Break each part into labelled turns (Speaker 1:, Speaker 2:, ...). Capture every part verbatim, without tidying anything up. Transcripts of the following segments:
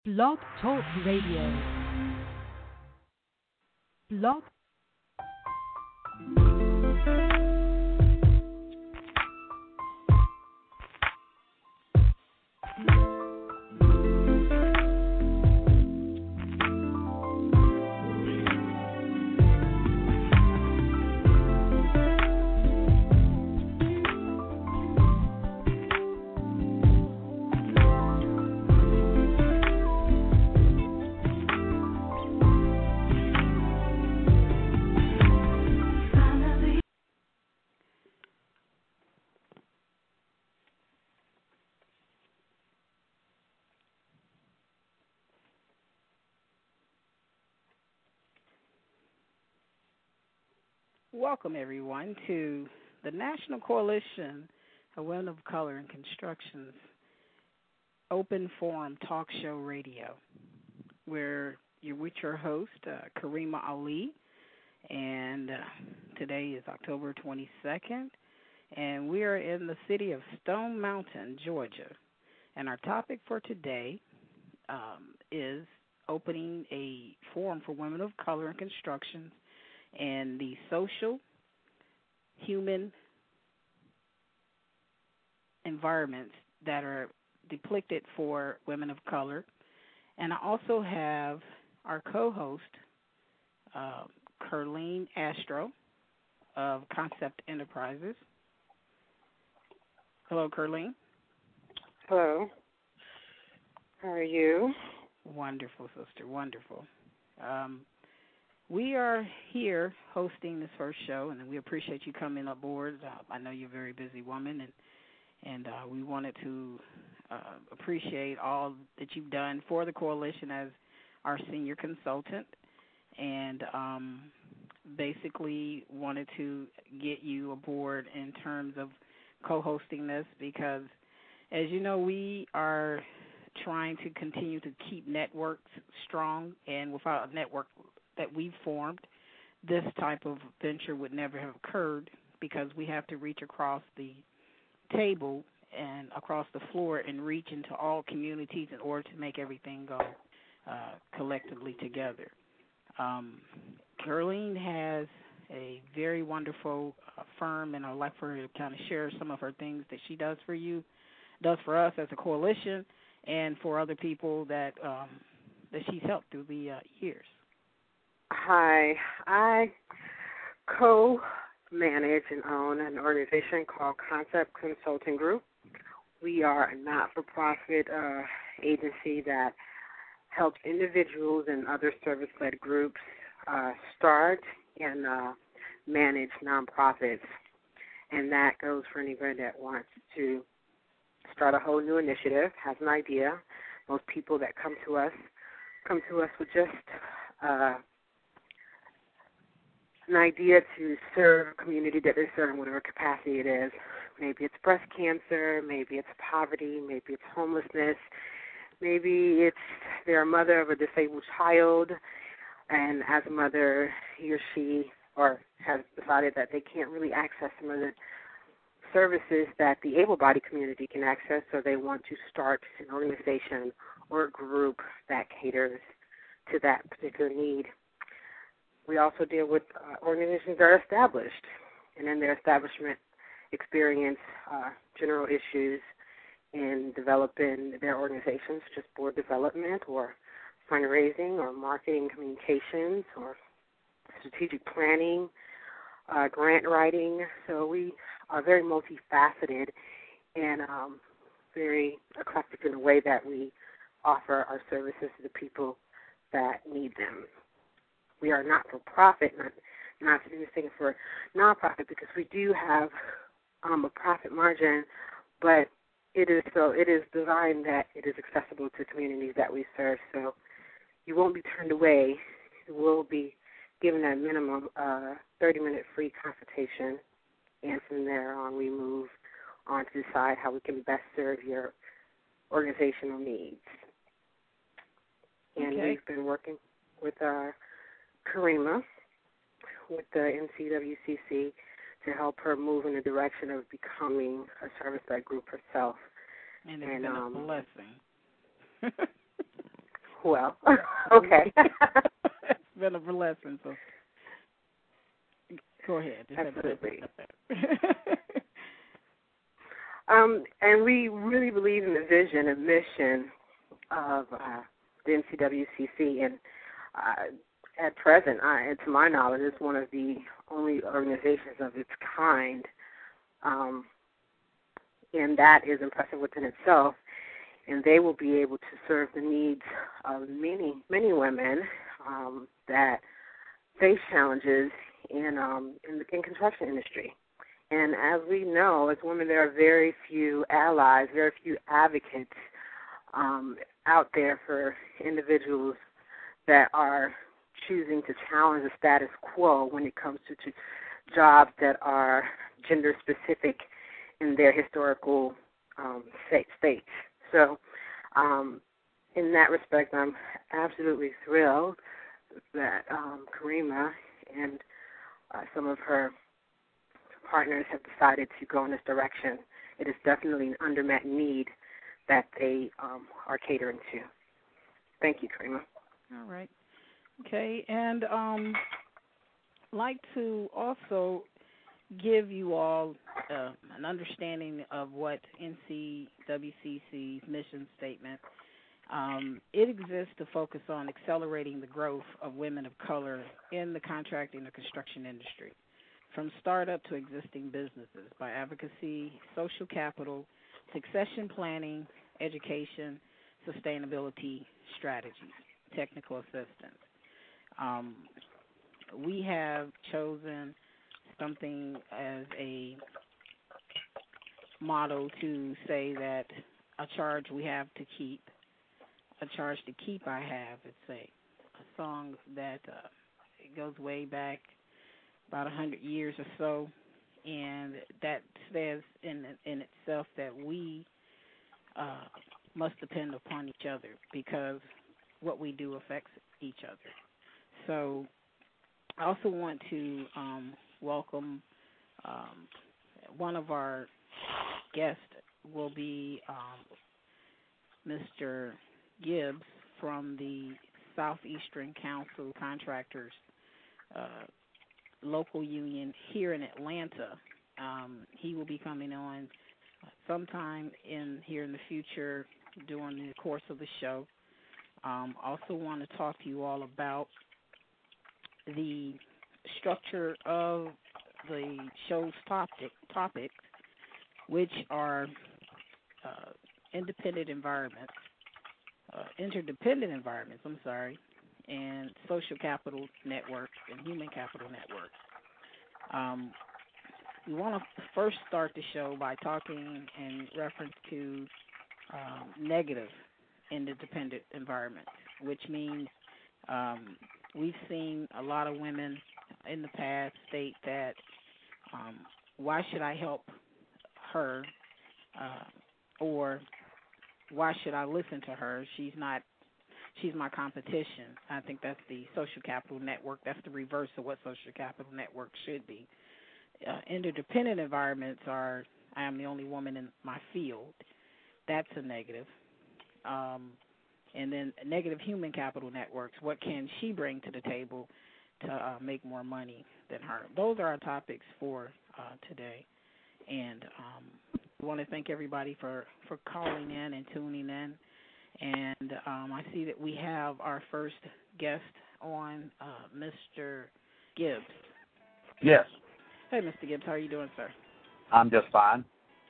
Speaker 1: Blog Talk Radio. Blog. Welcome, everyone, to the National Coalition of Women of Color in Construction's Open Forum Talk Show Radio, where you're with your host, uh, Karima Ali, and uh, today is October twenty-second, and we are in the city of Stone Mountain, Georgia, and our topic for today um, is opening a forum for women of color in construction and the social, human environments that are depicted for women of color. And I also have our co-host, uh, Kerline Astro of Concept Enterprises. Hello, Kerline.
Speaker 2: Hello. How are you?
Speaker 1: Wonderful, sister, wonderful. Um, We are here hosting this first show, and we appreciate you coming aboard. Uh, I know you're a very busy woman, and and uh, we wanted to uh, appreciate all that you've done for the coalition as our senior consultant, and um, basically wanted to get you aboard in terms of co-hosting this because, as you know, we are trying to continue to keep networks strong, and without a network that we've formed, this type of venture would never have occurred because we have to reach across the table and across the floor and reach into all communities in order to make everything go uh, collectively together. Um, Kerline has a very wonderful uh, firm, and I'd like for her to kind of share some of her things that she does for you, does for us as a coalition, and for other people that um, that she's helped through the uh, years.
Speaker 2: Hi. I co-manage and own an organization called Concept Consulting Group. We are a not-for-profit uh, agency that helps individuals and other service-led groups uh, start and uh, manage nonprofits. And that goes for anybody that wants to start a whole new initiative, has an idea. Most people that come to us come to us with just uh, an idea to serve a community that they serve in whatever capacity it is. Maybe it's breast cancer, maybe it's poverty, maybe it's homelessness, maybe it's they're a mother of a disabled child, and as a mother, he or she or has decided that they can't really access some of the services that the able-bodied community can access, so they want to start an organization or a group that caters to that particular need. We also deal with uh, organizations that are established, and in their establishment experience uh, general issues in developing their organizations, such as board development or fundraising or marketing communications or strategic planning, uh, grant writing. So we are very multifaceted and um, very eclectic in the way that we offer our services to the people that need them. We are not-for-profit, not not to do this thing for nonprofit, because we do have um, a profit margin, but it is so it is designed that it is accessible to communities that we serve. So you won't be turned away. You will be given a minimum uh, thirty-minute free consultation, and from there on we move on to decide how we can best serve your organizational needs. And
Speaker 1: Okay.
Speaker 2: we've been working with our Karima with the N C W C C to help her move in the direction of becoming a service-led group herself.
Speaker 1: And it's
Speaker 2: and,
Speaker 1: been
Speaker 2: um,
Speaker 1: a blessing.
Speaker 2: well, okay.
Speaker 1: It's been a blessing. So go ahead. Just
Speaker 2: Absolutely. um, and we really believe in the vision and mission of uh, the N C W C C, and uh, at present, I, to my knowledge, it's one of the only organizations of its kind, um, and that is impressive within itself. And they will be able to serve the needs of many, many women um, that face challenges in um, in the in construction industry. And as we know, as women, there are very few allies, very few advocates um, out there for individuals that are choosing to challenge the status quo when it comes to, to jobs that are gender-specific in their historical um, states. So um, in that respect, I'm absolutely thrilled that um, Karima and uh, some of her partners have decided to go in this direction. It is definitely an undermet need that they um, are catering to. Thank you, Karima.
Speaker 1: All right. Okay, and um, like to also give you all uh, an understanding of what N C W C C's mission statement. Um, it exists to focus on accelerating the growth of women of color in the contracting and construction industry, from startup to existing businesses, by advocacy, social capital, succession planning, education, sustainability strategies, technical assistance. Um, we have chosen something as a motto to say that a charge we have to keep, a charge to keep I have, it's a, a song that uh, it goes way back about a hundred years or so, and that says in in itself that we uh, must depend upon each other because what we do affects each other. So I also want to um, welcome um, one of our guests will be um, Mister Gibbs from the Southeastern Council Contractors uh, local union here in Atlanta. Um, he will be coming on sometime in here in the future during the course of the show. Um, also want to talk to you all about the structure of the show's topic, topics, which are uh, independent environments, uh, interdependent environments, I'm sorry, and social capital networks and human capital networks. Um, we want to first start the show by talking in reference to um, negative interdependent environments, which means um, we've seen a lot of women in the past state that um, why should I help her uh, or why should I listen to her? She's not, she's my competition. I think that's the social capital network. That's the reverse of what social capital network should be. Uh, interdependent environments are, I am the only woman in my field. That's a negative. Um, and then negative human capital networks, what can she bring to the table to uh, make more money than her? Those are our topics for uh, today. And um, I want to thank everybody for, for calling in and tuning in. And um, I see that we have our first guest on, uh, Mister Gibbs.
Speaker 3: Yes.
Speaker 1: Hey, Mister Gibbs, how are you doing, sir?
Speaker 3: I'm just fine.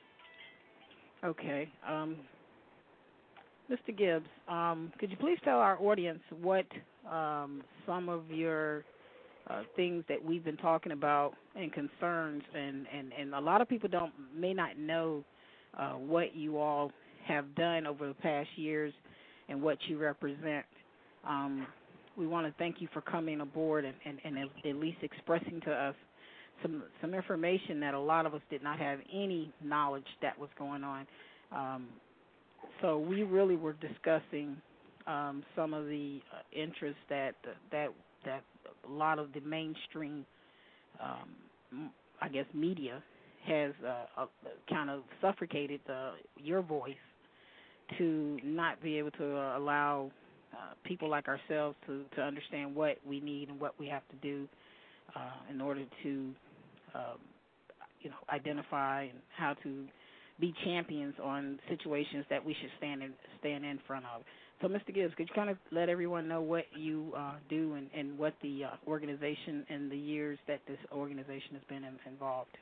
Speaker 1: Okay. Um, Mister Gibbs, um, could you please tell our audience what um, some of your uh, things that we've been talking about and concerns, and, and, and a lot of people don't may not know uh, what you all have done over the past years and what you represent. Um, we want to thank you for coming aboard and, and, and at least expressing to us some some information that a lot of us did not have any knowledge that was going on. Um, so we really were discussing um, some of the uh, interests that that that a lot of the mainstream, um, I guess, media has uh, uh, kind of suffocated uh, your voice to not be able to uh, allow uh, people like ourselves to, to understand what we need and what we have to do uh, in order to, um, you know, identify and how to be champions on situations that we should stand in, stand in front of. So, Mister Gibbs, could you kind of let everyone know what you uh, do and, and what the uh, organization and the years that this organization has been in, involved?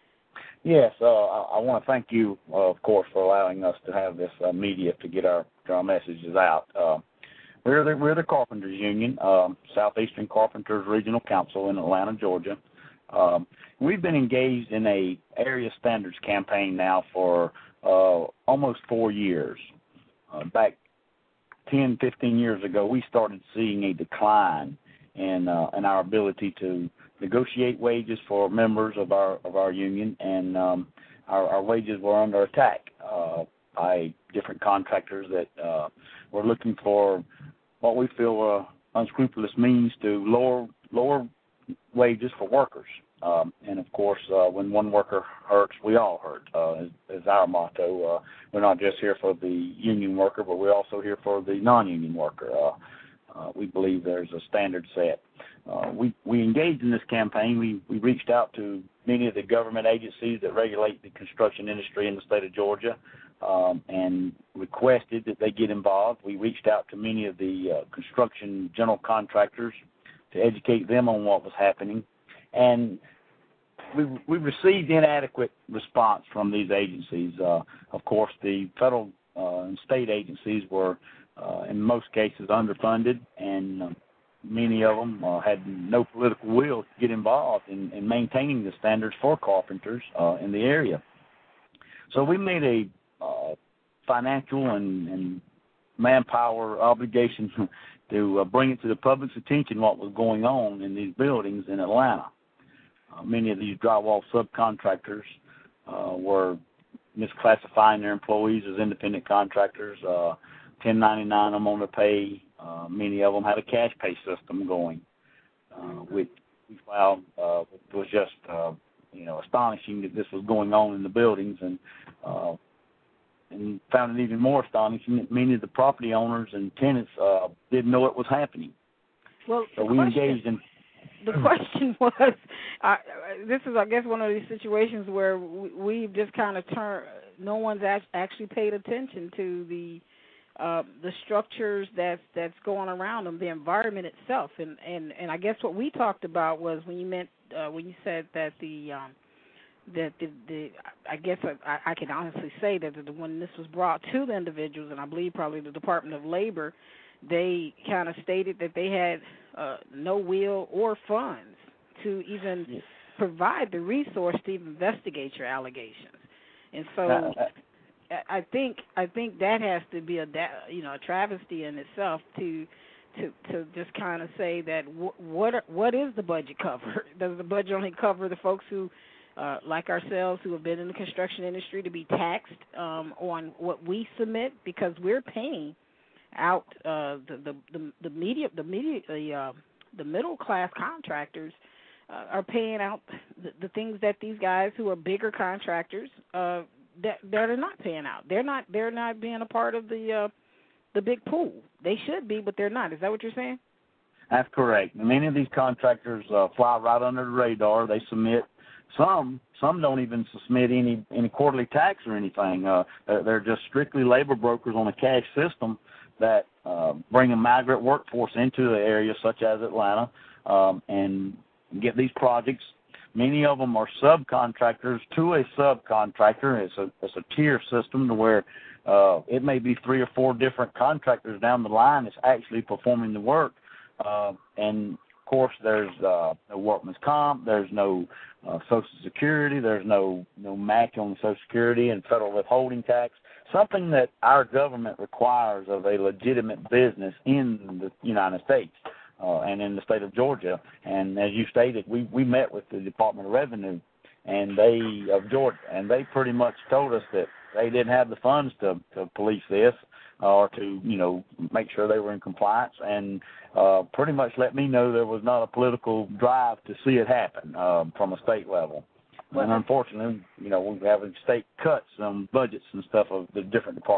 Speaker 3: Yes, uh, I, I want to thank you, uh, of course, for allowing us to have this uh, media to get our, our messages out. Uh, we're the we're the Carpenters Union, um, Southeastern Carpenters Regional Council in Atlanta, Georgia. Um, we've been engaged in a area standards campaign now for uh, almost four years. Uh, back ten, fifteen years ago, we started seeing a decline in uh, in our ability to negotiate wages for members of our of our union, and um, our, our wages were under attack uh, by different contractors that uh, were looking for what we feel were unscrupulous means to lower lower wages for workers. Um, and of course, uh, when one worker hurts, we all hurt. Uh, is, is our motto. Uh, we're not just here for the union worker, but we're also here for the non-union worker. Uh, uh, we believe there's a standard set. Uh, we we engaged in this campaign. We we reached out to many of the government agencies that regulate the construction industry in the state of Georgia, um, and requested that they get involved. We reached out to many of the uh, construction general contractors to educate them on what was happening. And we we received inadequate response from these agencies. Uh, of course, the federal uh, and state agencies were, uh, in most cases, underfunded, and uh, many of them uh, had no political will to get involved in, in maintaining the standards for carpenters uh, in the area. So we made a uh, financial and, and manpower obligation to uh, bring it to the public's attention what was going on in these buildings in Atlanta. Uh, many of these drywall subcontractors uh, were misclassifying their employees as independent contractors, uh, ten ninety-nine them on their pay. Uh, many of them had a cash pay system going, uh, which we found uh, was just uh, you know astonishing that this was going on in the buildings, and uh, and found it even more astonishing that many of the property owners and tenants uh, didn't know it was happening.
Speaker 1: Well,
Speaker 3: so we
Speaker 1: question,
Speaker 3: engaged in.
Speaker 1: The question was, uh, this is, I guess, one of these situations where we, we've just kind of turned. No one's actually paid attention to the uh, the structures that's that's going around them, the environment itself, and, and, and I guess what we talked about was when you meant uh, when you said that the um, that the, the I guess I, I can honestly say that the, when this was brought to the individuals, and I believe probably the Department of Labor, they kind of stated that they had uh, no will or funds to even yes. provide the resource to even investigate your allegations. And so uh, uh, I think I think that has to be a you know a travesty in itself to to to just kind of say that w- what are, what is the budget cover? Does the budget only cover the folks who uh, like ourselves who have been in the construction industry to be taxed um, on what we submit because we're paying out uh, the, the the the media the media the uh, the middle class contractors uh, are paying out the, the things that these guys who are bigger contractors uh, that that are not paying out. They're not they're not being a part of the uh, the big pool. They should be, but they're not. Is that what you're saying?
Speaker 3: That's correct. Many of these contractors uh, fly right under the radar. They submit. Some some don't even submit any any quarterly tax or anything. Uh, they're just strictly labor brokers on a cash system that uh, bring a migrant workforce into the area, such as Atlanta, um, and get these projects. Many of them are subcontractors to a subcontractor. It's a it's a tier system to where uh, it may be three or four different contractors down the line that's actually performing the work. Uh, and, of course, there's uh, no workman's comp. There's no uh, Social Security. There's no, no match on Social Security and federal withholding tax, something that our government requires of a legitimate business in the United States uh, and in the state of Georgia. And as you stated, we, we met with the Department of Revenue and they of Georgia, and they pretty much told us that they didn't have the funds to, to police this or to, you know, make sure they were in compliance, and uh, pretty much let me know there was not a political drive to see it happen uh, from a state level. Well, and unfortunately, you know, we're having state cuts on budgets and stuff of the different departments.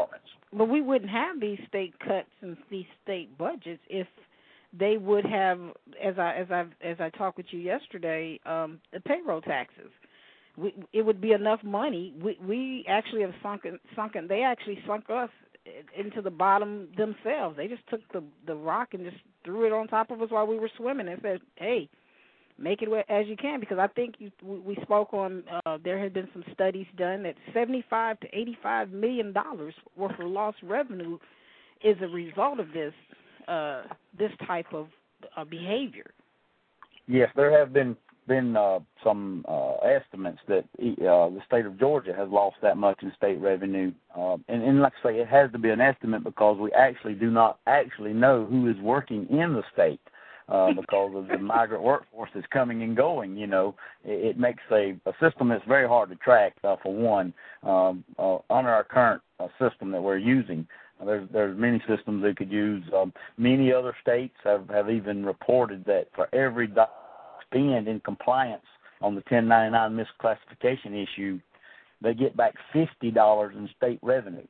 Speaker 1: but we wouldn't have these state cuts and these state budgets if they would have, as I as I as I talked with you yesterday, um, the payroll taxes. We, it would be enough money. We we actually have sunken sunken. They actually sunk us into the bottom themselves. They just took the the rock and just threw it on top of us while we were swimming and said, "Hey, make it as you can." Because I think you, we spoke on. Uh, there had been some studies done that seventy-five to eighty-five million dollars worth of lost revenue is a result of this uh, this type of uh, behavior.
Speaker 3: Yes, there have been been uh, some uh, estimates that uh, the state of Georgia has lost that much in state revenue. Uh, and, and like I say, it has to be an estimate because we actually do not actually know who is working in the state uh, because of the migrant workforce that's coming and going. You know, it, it makes a, a system that's very hard to track, uh, for one, um, uh, under our current uh, system that we're using. There's, there's many systems they could use. Um, many other states have, have even reported that for every dollar spend in compliance on the ten ninety-nine misclassification issue, they get back fifty dollars in state revenue.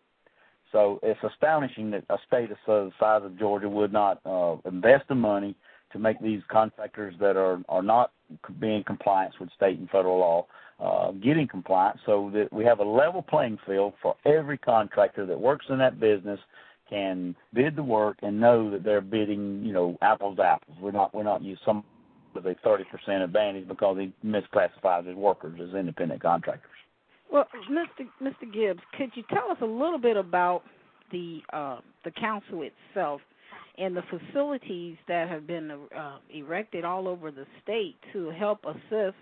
Speaker 3: So it's astonishing that a state the size of Georgia would not uh, invest the money to make these contractors that are, are not being in compliance with state and federal law uh, get in compliance so that we have a level playing field for every contractor that works in that business can bid the work and know that they're bidding, you know, apples to apples. We're not, we're not using some with a thirty percent advantage because he misclassifies his workers as independent contractors.
Speaker 1: Well, Mister Mister Gibbs, could you tell us a little bit about the uh, the council itself and the facilities that have been uh, erected all over the state to help assist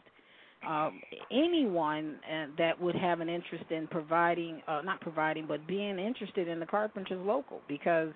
Speaker 1: um, anyone uh, that would have an interest in providing, uh, not providing, but being interested in the Carpenters Local? Because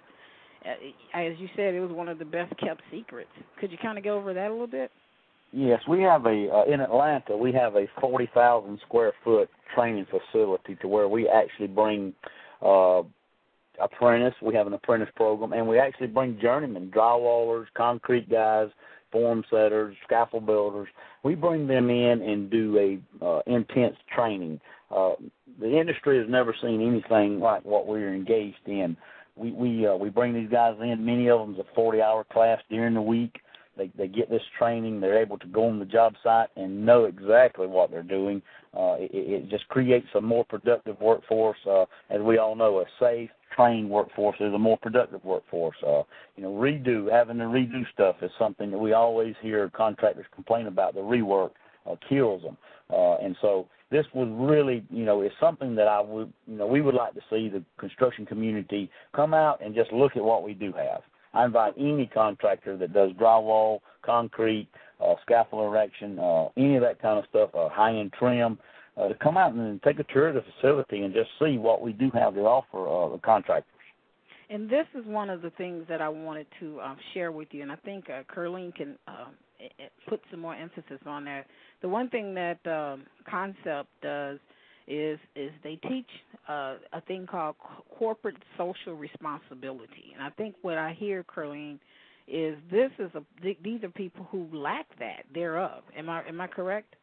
Speaker 1: Uh, as you said, it was one of the best-kept secrets. Could you kind of go over that a little bit?
Speaker 3: Yes, we have a, uh, in Atlanta, we have a forty thousand square foot training facility to where we actually bring uh, apprentice, we have an apprentice program, and we actually bring journeymen, drywallers, concrete guys, form setters, scaffold builders. We bring them in and do a uh, intense training. Uh, the industry has never seen anything like what we're engaged in. We we uh, we bring these guys in. Many of them is a forty-hour class during the week. They they get this training. They're able to go on the job site and know exactly what they're doing. Uh, it, it just creates a more productive workforce. Uh, as we all know, a safe, trained workforce is a more productive workforce. Uh, you know, redo, having to redo stuff is something that we always hear contractors complain about. The rework uh, kills them. Uh, and so this was really, you know, is something that I would, you know, we would like to see the construction community come out and just look at what we do have. I invite any contractor that does drywall, concrete, uh, scaffold erection, uh, any of that kind of stuff, uh, high-end trim, uh, to come out and take a tour of the facility and just see what we do have to offer uh, the contractors.
Speaker 1: And this is one of the things that I wanted to um, share with you, and I think uh, Curleen can um, put some more emphasis on that. The one thing that um, Concept does is is they teach uh, a thing called corporate social responsibility. And I think what I hear, Curleen, is this is a th- these are people who lack that thereof. Am I am I correct?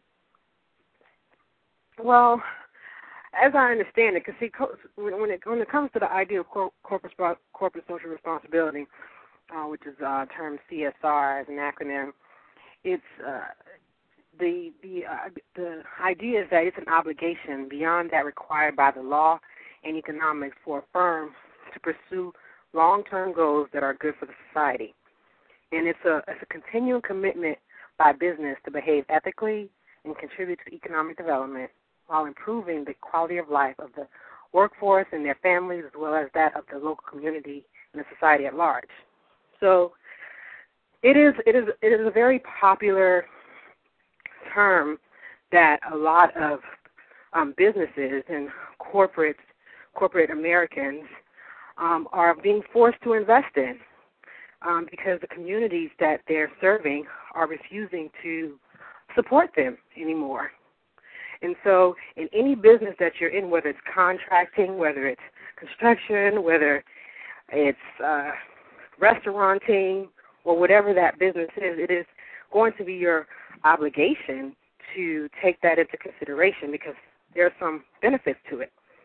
Speaker 2: Well, as I understand it, because see, when it when it comes to the idea of cor- corporate corporate social responsibility, uh, which is uh, termed C S R as an acronym, it's uh, the the uh, the idea is that it's an obligation beyond that required by the law and economics for a firm to pursue long-term goals that are good for the society, and it's a it's a continuing commitment by business to behave ethically and contribute to economic development while improving the quality of life of the workforce and their families, as well as that of the local community and the society at large. So it is it is it is a very popular term that a lot of um, businesses and corporate corporate Americans um, are being forced to invest in um, because the communities that they're serving are refusing to support them anymore. And so in any business that you're in, whether it's contracting, whether it's construction, whether it's uh, restauranting, or whatever that business is, it is going to be your obligation to take that into consideration because there are some benefits to it.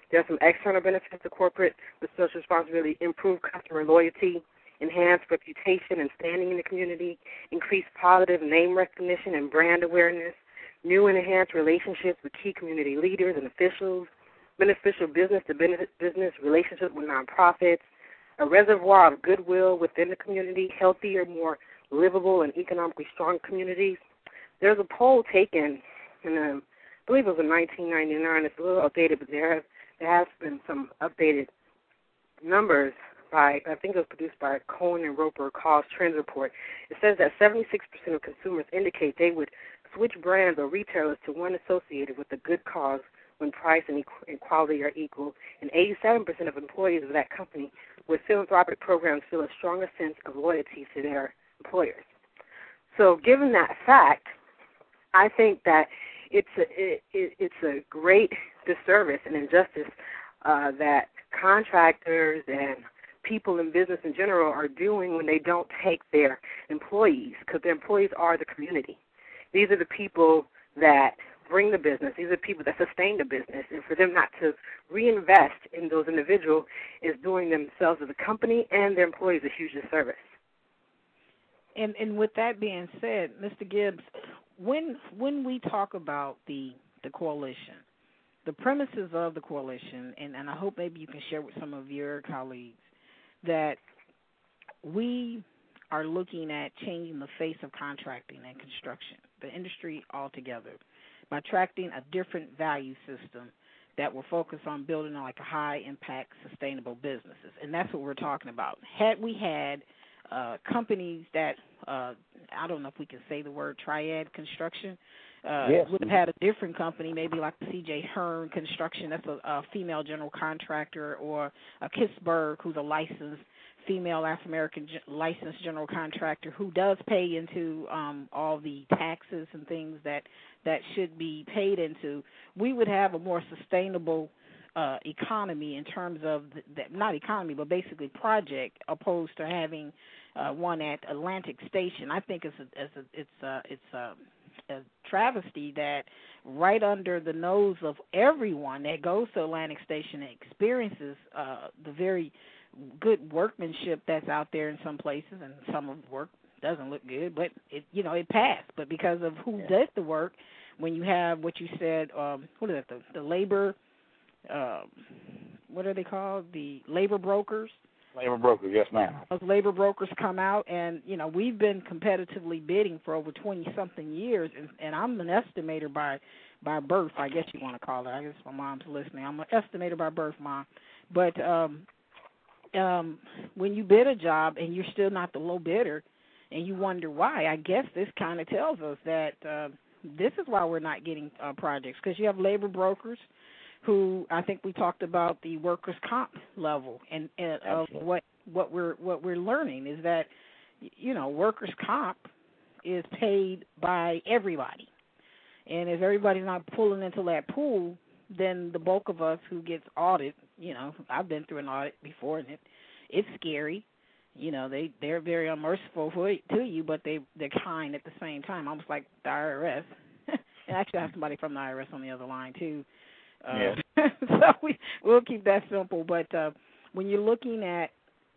Speaker 2: There are some external benefits to corporate with social responsibility: improve customer loyalty, enhance reputation and standing in the community, increase positive name recognition and brand awareness, new and enhanced relationships with key community leaders and officials, beneficial business-to-business relationships with nonprofits, a reservoir of goodwill within the community, healthier, more livable and economically strong communities. There's a poll taken, in, um, I believe it was in nineteen ninety-nine. It's a little outdated, but there has, there has been some updated numbers by, I think it was produced by Cohen and Roper, Cause Trends Report. It says that seventy-six percent of consumers indicate they would switch brands or retailers to one associated with a good cause when price and quality are equal, and eighty-seven percent of employees of that company with philanthropic programs feel a stronger sense of loyalty to their employers. So given that fact, I think that it's a, it, it, it's a great disservice and injustice uh, that contractors and people in business in general are doing when they don't take their employees, because their employees are the community. These are the people that bring the business. These are people that sustain the business. And for them not to reinvest in those individuals is doing themselves as a company and their employees a huge disservice.
Speaker 1: And and with that being said, Mister Gibbs, when when we talk about the the coalition, the premises of the coalition, and, and I hope maybe you can share with some of your colleagues, that we are looking at changing the face of contracting and construction, the industry altogether, by attracting a different value system that will focus on building like a high-impact, sustainable businesses. And that's what we're talking about. Had we had uh, companies that, uh, I don't know if we can say the word triad construction, uh,
Speaker 3: yes.
Speaker 1: would have had a different company, maybe like C J Hearn Construction, that's a, a female general contractor, or a Kissberg, who's a licensed female African-American licensed general contractor who does pay into um, all the taxes and things that, that should be paid into. We would have a more sustainable uh, economy in terms of, the, the, not economy, but basically project, opposed to having uh, one at Atlantic Station. I think it's a, it's a, it's a, it's a, a travesty that right under the nose of everyone that goes to Atlantic Station and experiences uh, the very good workmanship that's out there in some places, and some of the work doesn't look good, but it, you know, it passed. But because of who
Speaker 3: yeah.
Speaker 1: does the work, when you have what you said, um, what is it, the, the labor, um, what are they called? The labor brokers.
Speaker 3: Labor brokers, yes, ma'am.
Speaker 1: Those labor brokers come out, and you know, we've been competitively bidding for over twenty something years, and, and I'm an estimator by by birth, I guess you want to call it. I guess my mom's listening. I'm an estimator by birth, Mom, but. Um, Um, when you bid a job and you're still not the low bidder and you wonder why, I guess this kind of tells us that uh, this is why we're not getting uh, projects, because you have labor brokers who, I think we talked about the workers' comp level, and, and of what, what we're what we're learning is that, you know, workers' comp is paid by everybody. And if everybody's not pulling into that pool, then the bulk of us who gets audited, you know, I've been through an audit before, and it, it's scary. You know, they, they're very unmerciful to you, but they, they're kind at the same time, almost like the I R S. And actually I have somebody from the I R S on the other line, too. Uh,
Speaker 3: yes.
Speaker 1: so we, we'll keep that simple. But uh, when you're looking at,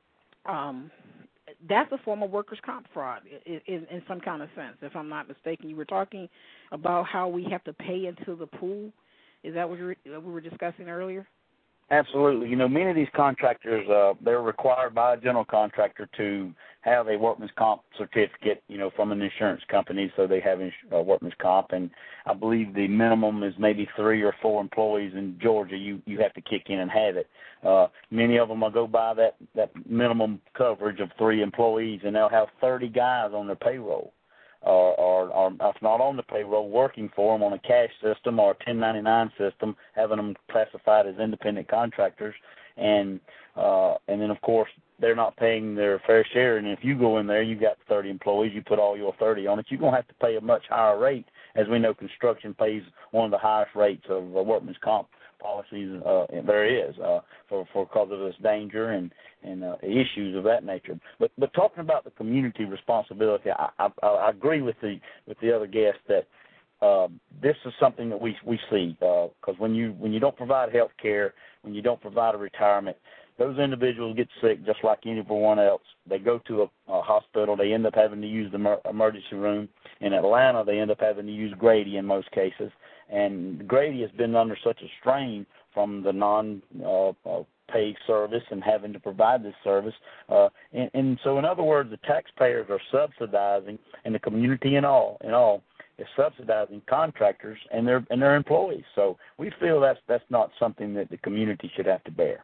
Speaker 1: um, that's a form of workers' comp fraud in, in, in some kind of sense, if I'm not mistaken. You were talking about how we have to pay into the pool. Is that what we were discussing earlier?
Speaker 3: Absolutely. You know, many of these contractors, uh, they're required by a general contractor to have a workman's comp certificate, you know, from an insurance company, so they have ins- uh, workman's comp. And I believe the minimum is maybe three or four employees in Georgia. You you have to kick in and have it. Uh, many of them will go by that, that minimum coverage of three employees, and they'll have thirty guys on their payroll. Or, or, or if not on the payroll, working for them on a cash system or a ten ninety-nine system, having them classified as independent contractors, and uh, and then of course they're not paying their fair share. And if you go in there, you've got thirty employees, you put all your thirty on it, you're gonna have to pay a much higher rate. As we know, construction pays one of the highest rates of uh, workman's comp policies uh, there is uh, for for because of this danger and and uh, issues of that nature. But but talking about the community responsibility, I, I, I agree with the with the other guests that uh, this is something that we we see because uh, when you when you don't provide health care, when you don't provide a retirement, those individuals get sick just like anyone else. They go to a, a hospital. They end up having to use the emer- emergency room. In Atlanta, they end up having to use Grady in most cases. And Grady has been under such a strain from the non uh, uh, paid service and having to provide this service. Uh, and, and so, in other words, the taxpayers are subsidizing, and the community in all, in all, is subsidizing contractors and their and their employees. So we feel that's that's not something that the community should have to bear.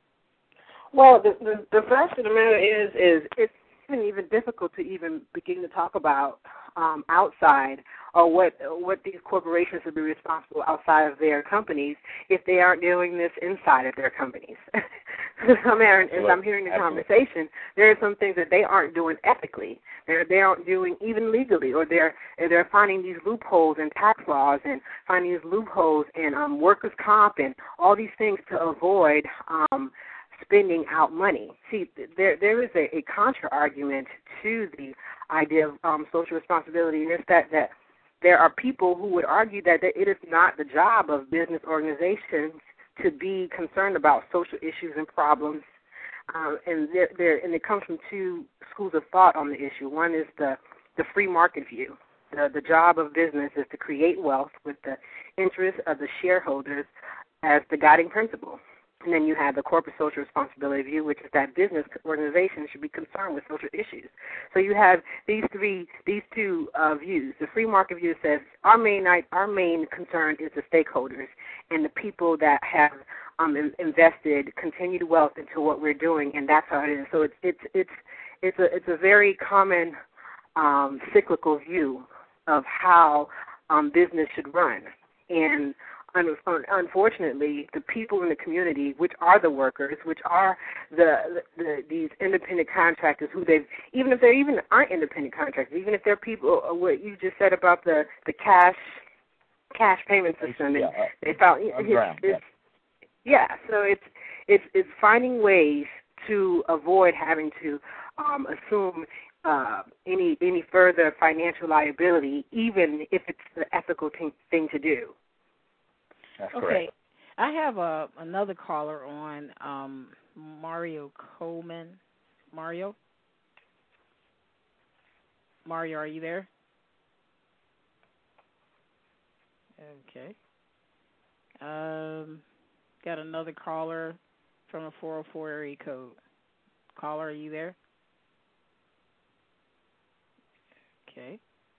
Speaker 2: Well, the the, the fact of the matter is, is it's even even difficult to even begin to talk about um, outside or what what these corporations would be responsible outside of their companies if they aren't doing this inside of their companies. as, I'm hearing, as I'm hearing the conversation, there are some things that they aren't doing ethically. They're, they aren't doing even legally, or they're they're finding these loopholes in tax laws and finding these loopholes in um, workers' comp and all these things to avoid um, spending out money. See, there there is a, a contra-argument to the idea of um, social responsibility, and it's that, that there are people who would argue that, that it is not the job of business organizations to be concerned about social issues and problems. Um, and there, there, and it comes from two schools of thought on the issue. One is the, the free market view. The, the job of business is to create wealth with the interests of the shareholders as the guiding principle. And then you have the corporate social responsibility view, which is that business organizations should be concerned with social issues. So you have these three, these two uh, views. The free market view says our main, our main concern is the stakeholders and the people that have um, invested continued wealth into what we're doing, and that's how it is. So it's it's it's it's a it's a very common um, cyclical view of how um, business should run. And unfortunately, the people in the community, which are the workers, which are the, the these independent contractors, who they've, even if they even aren't independent contractors, even if they're people, what you just said about the, the cash cash payment system,
Speaker 3: yeah,
Speaker 2: and they found it's,
Speaker 3: ground,
Speaker 2: it's, yeah. So it's it's it's finding ways to avoid having to um, assume uh, any any further financial liability, even if it's the ethical thing, thing to do.
Speaker 3: That's
Speaker 1: okay,
Speaker 3: correct.
Speaker 1: I have a another caller on, um, Mario Coleman. Mario? Mario, are you there? Okay. Um, got another caller from a four oh four area code. Caller, are you there? Okay.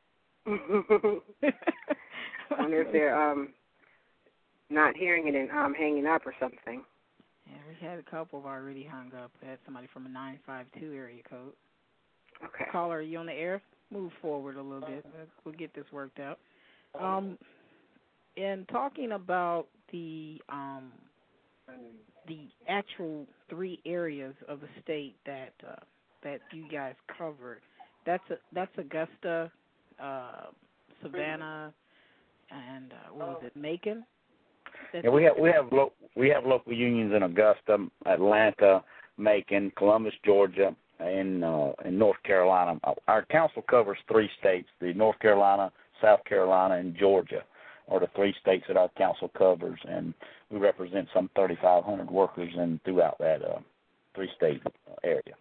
Speaker 2: I wonder if they're um, not hearing it and um, hanging up or something.
Speaker 1: Yeah, we had a couple have already hung up. We had somebody from a nine five two area code.
Speaker 2: Okay.
Speaker 1: Caller, are you on the air? Move forward a little bit. We'll get this worked out. Um, in talking about the um, the actual three areas of the state that uh, that you guys covered, that's a, that's Augusta, uh, Savannah, and uh, what was it, Macon? That's
Speaker 3: yeah, we have we have lo- we have local unions in Augusta, Atlanta, Macon, Columbus, Georgia, and uh, in North Carolina. Our council covers three states: the North Carolina, South Carolina, and Georgia are the three states that our council covers, and we represent some thirty-five hundred workers in throughout that uh, three-state area.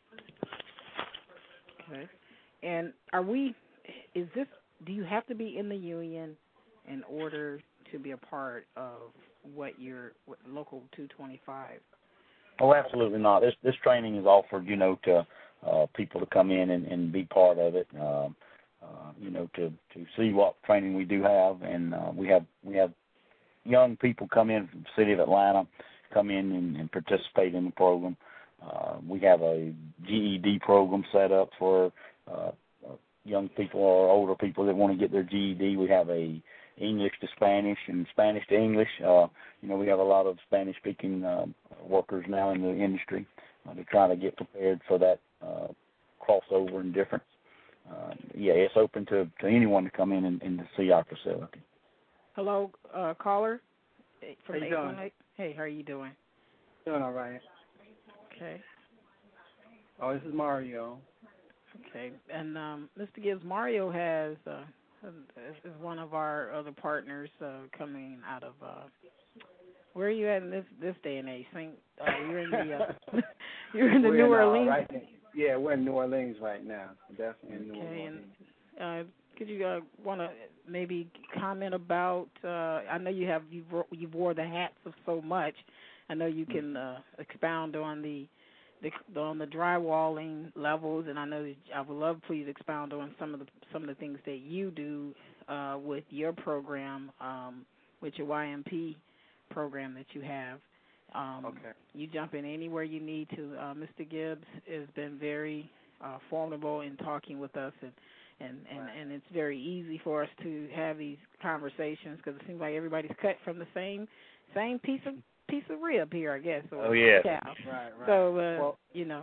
Speaker 1: Okay. And are we? Is this? Do you have to be in the union in order to be a part of what your what, local two twenty-five?
Speaker 3: Oh, absolutely not. This this training is offered, you know, to uh, people to come in and, and be part of it. Um, uh, you know, to, to see what training we do have, and uh, we have we have young people come in from the city of Atlanta, come in and, and participate in the program. Uh, we have a G E D program set up for uh, young people or older people that want to get their G E D. We have a English to Spanish and Spanish to English. Uh, you know, we have a lot of Spanish-speaking uh, workers now in the industry. Uh, they're trying to get prepared for that uh, crossover and difference. Uh, yeah, it's open to, to anyone to come in and, and to see our facility.
Speaker 1: Hello, uh, caller. From
Speaker 4: How you doing?
Speaker 1: Hey, how are you doing?
Speaker 4: Doing all right.
Speaker 1: Okay.
Speaker 4: Oh, this is Mario.
Speaker 1: Okay, and um, Mister Gibbs, Mario has uh, is one of our other partners uh, coming out of uh, where are you at in this this day and age? Saint, uh, you're in the uh, you're in the
Speaker 4: we're
Speaker 1: New
Speaker 4: in,
Speaker 1: Orleans.
Speaker 4: Uh, right, yeah, we're in New Orleans right now. Definitely in New
Speaker 1: Okay,
Speaker 4: Orleans.
Speaker 1: and uh, could you uh, want to maybe comment about? Uh, I know you have you you wore the hats of so much. I know you can uh, expound on the, the on the drywalling levels, and I know that I would love for you to expound on some of the some of the things that you do uh, with your program, um, with your Y M P program that you have. Um,
Speaker 4: okay.
Speaker 1: You jump in anywhere you need to. Uh, Mister Gibbs has been very uh, formidable in talking with us, and and, and,
Speaker 4: Right.
Speaker 1: and it's very easy for us to have these conversations because it seems like everybody's cut from the same same piece of piece of rib here, I guess. Or
Speaker 3: Oh, yeah.
Speaker 1: cow.
Speaker 4: Right, right.
Speaker 1: So, uh,
Speaker 4: well,
Speaker 1: you know.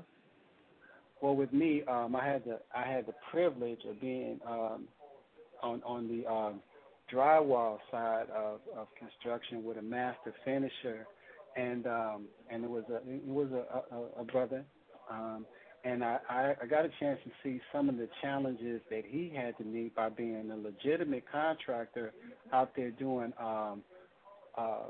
Speaker 4: Well, with me, um, I had the I had the privilege of being um, on on the um, drywall side of, of construction with a master finisher, and um, and it was a it was a, a, a brother, um, and I, I, I got a chance to see some of the challenges that he had to meet by being a legitimate contractor out there doing um, uh,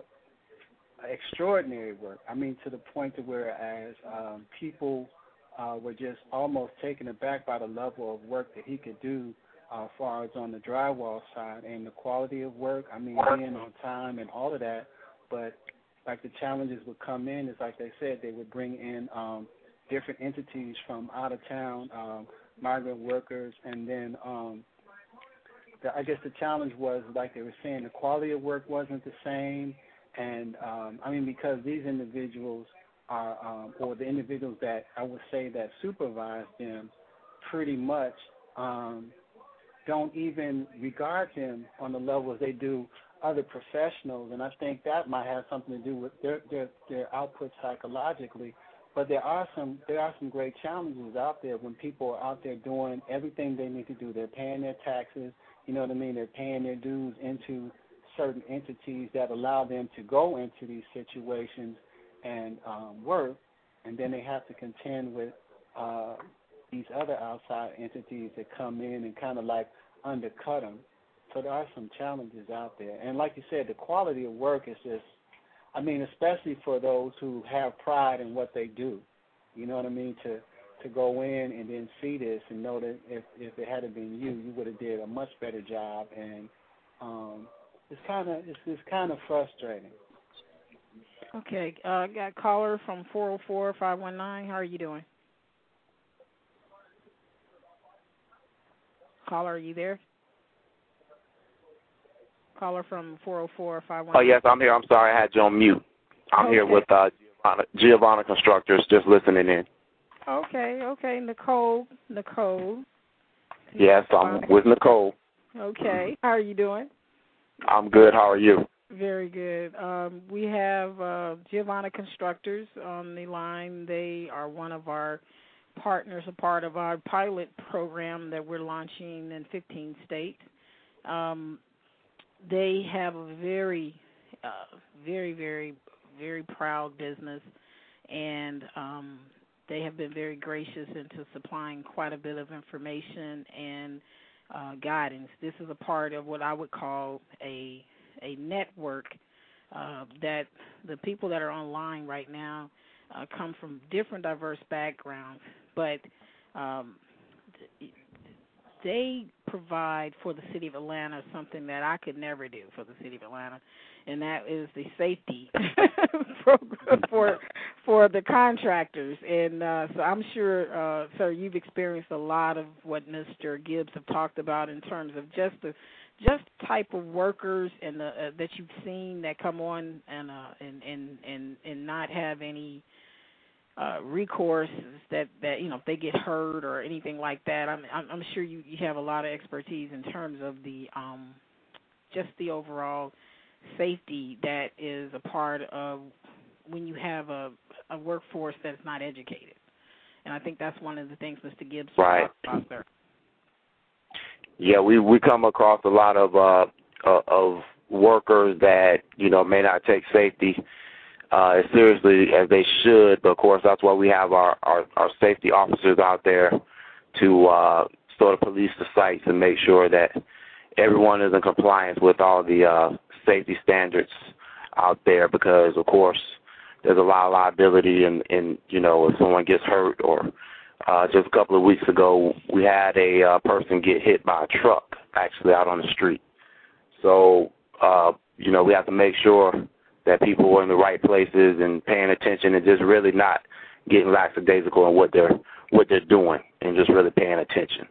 Speaker 4: extraordinary work. I mean, to the point to where as um, people uh, were just almost taken aback by the level of work that he could do uh, as far as on the drywall side and the quality of work. I mean, being on time and all of that. But like the challenges would come in is like they said, they would bring in um, different entities from out of town, um, migrant workers, and then um, the, I guess the challenge was, like they were saying, the quality of work wasn't the same. And, um, I mean, because these individuals are, um, or the individuals that I would say that supervise them pretty much um, don't even regard them on the level as they do other professionals. And I think that might have something to do with their, their, their output psychologically. But there are some there are some great challenges out there when people are out there doing everything they need to do. They're paying their taxes, you know what I mean? They're paying their dues into certain entities that allow them to go into these situations and um, work, and then they have to contend with uh, these other outside entities that come in and kind of like undercut them. So there are some challenges out there. And like you said, the quality of work is just, I mean, especially for those who have pride in what they do, you know what I mean, to to go in and then see this and know that if, if it hadn't been you, you would have did a much better job. And um, it's kind of it's, it's kind of frustrating.
Speaker 1: Okay, uh, got a caller from four oh four, five one nine. How are you doing? Caller, are you there? Caller from four oh four, five one nine.
Speaker 5: Oh, yes, I'm here. I'm sorry. I had you on mute. I'm
Speaker 1: okay.
Speaker 5: here with uh, Giovanna, Giovanna Constructors, just listening in.
Speaker 1: Okay, okay. Nicole, Nicole.
Speaker 5: Yes, I'm with Nicole.
Speaker 1: Okay. How are you doing?
Speaker 5: I'm good. How are you?
Speaker 1: Very good. Um, we have uh, Giovanna Constructors on the line. They are one of our partners, a part of our pilot program that we're launching in fifteen states. Um, they have a very, uh, very, very, very proud business, and um, they have been very gracious into supplying quite a bit of information and uh, guidance. This is a part of what I would call a a network uh, that the people that are online right now uh, come from different diverse backgrounds, but um, they provide for the city of Atlanta something that I could never do for the city of Atlanta, and that is the safety program for for the contractors. And uh, so I'm sure, uh, sir, you've experienced a lot of what Mister Gibbs have talked about in terms of just the just type of workers and the, uh, that you've seen that come on and uh, and, and and and not have any uh, recourse that, that you know if they get hurt or anything like that. I'm I'm, I'm sure you, you have a lot of expertise in terms of the um, just the overall safety that is a part of when you have a, a workforce that's not educated. And I think that's one of the things Mister Gibbs
Speaker 5: Right.
Speaker 1: talked about there.
Speaker 5: Yeah, we we come across a lot of uh, uh, of workers that you know may not take safety uh, as seriously as they should. But of course, that's why we have our, our, our safety officers out there to uh, sort of police the sites and make sure that everyone is in compliance with all the uh, safety standards out there because, of course, there's a lot of liability in, in you know, if someone gets hurt or uh, just a couple of weeks ago, we had a uh, person get hit by a truck actually out on the street. So, uh, you know, we have to make sure that people are in the right places and paying attention and just really not getting lackadaisical in what they're what they're doing and just really paying attention.